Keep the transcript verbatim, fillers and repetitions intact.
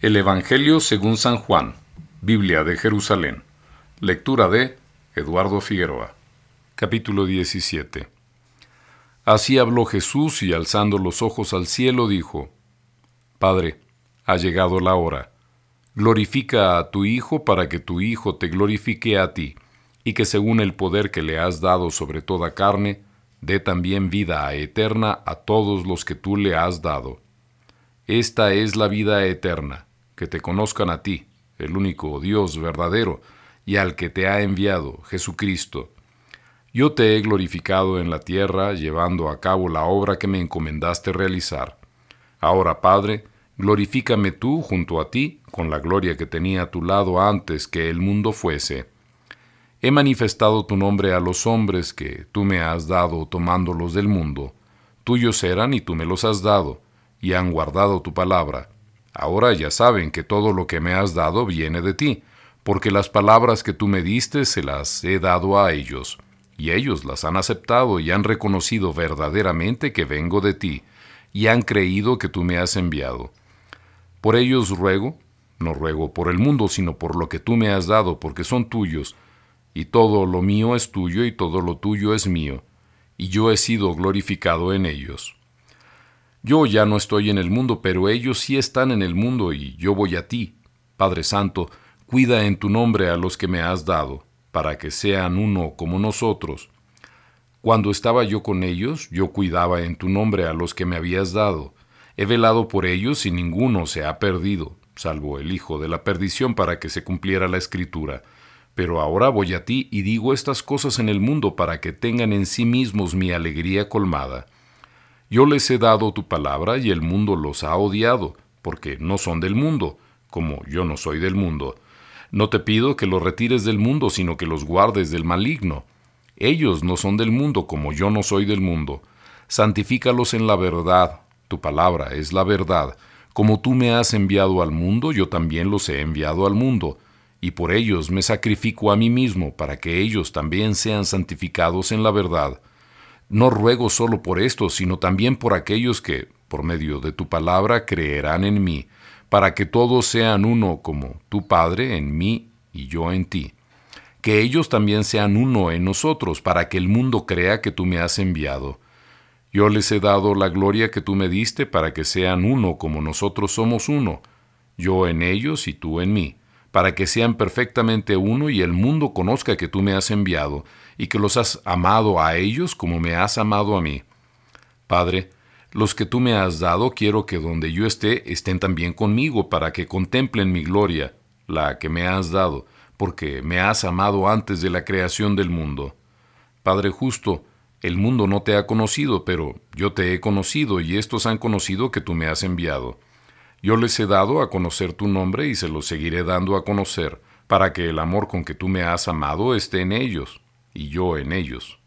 El Evangelio según San Juan, Biblia de Jerusalén. Lectura de Eduardo Figueroa. Capítulo diecisiete. Así habló Jesús y alzando los ojos al cielo dijo: Padre, ha llegado la hora. Glorifica a tu Hijo para que tu Hijo te glorifique a ti, y que según el poder que le has dado sobre toda carne, dé también vida eterna a todos los que tú le has dado. Esta es la vida eterna, que te conozcan a ti, el único Dios verdadero, y al que te ha enviado, Jesucristo. Yo te he glorificado en la tierra, llevando a cabo la obra que me encomendaste realizar. Ahora, Padre, glorifícame tú junto a ti, con la gloria que tenía a tu lado antes que el mundo fuese. He manifestado tu nombre a los hombres que tú me has dado tomándolos del mundo. Tuyos eran y tú me los has dado, y han guardado tu palabra. Ahora ya saben que todo lo que me has dado viene de ti, porque las palabras que tú me diste se las he dado a ellos, y ellos las han aceptado y han reconocido verdaderamente que vengo de ti, y han creído que tú me has enviado. Por ellos ruego, no ruego por el mundo, sino por lo que tú me has dado, porque son tuyos, y todo lo mío es tuyo y todo lo tuyo es mío, y yo he sido glorificado en ellos. Yo ya no estoy en el mundo, pero ellos sí están en el mundo, y yo voy a ti. Padre Santo, cuida en tu nombre a los que me has dado, para que sean uno como nosotros. Cuando estaba yo con ellos, yo cuidaba en tu nombre a los que me habías dado. He velado por ellos y ninguno se ha perdido, salvo el hijo de la perdición, para que se cumpliera la Escritura. Pero ahora voy a ti y digo estas cosas en el mundo para que tengan en sí mismos mi alegría colmada. Yo les he dado tu palabra y el mundo los ha odiado, porque no son del mundo, como yo no soy del mundo. No te pido que los retires del mundo, sino que los guardes del maligno. Ellos no son del mundo, como yo no soy del mundo. Santifícalos en la verdad. Tu palabra es la verdad. Como tú me has enviado al mundo, yo también los he enviado al mundo. Y por ellos me sacrifico a mí mismo, para que ellos también sean santificados en la verdad. No ruego solo por estos, sino también por aquellos que, por medio de tu palabra, creerán en mí, para que todos sean uno como tu Padre en mí y yo en ti. Que ellos también sean uno en nosotros, para que el mundo crea que tú me has enviado. Yo les he dado la gloria que tú me diste, para que sean uno como nosotros somos uno, yo en ellos y tú en mí, para que sean perfectamente uno y el mundo conozca que tú me has enviado, y que los has amado a ellos como me has amado a mí. Padre, los que tú me has dado quiero que donde yo esté estén también conmigo, para que contemplen mi gloria, la que me has dado, porque me has amado antes de la creación del mundo. Padre justo, el mundo no te ha conocido, pero yo te he conocido, y estos han conocido que tú me has enviado. Yo les he dado a conocer tu nombre y se los seguiré dando a conocer, para que el amor con que tú me has amado esté en ellos, y yo en ellos.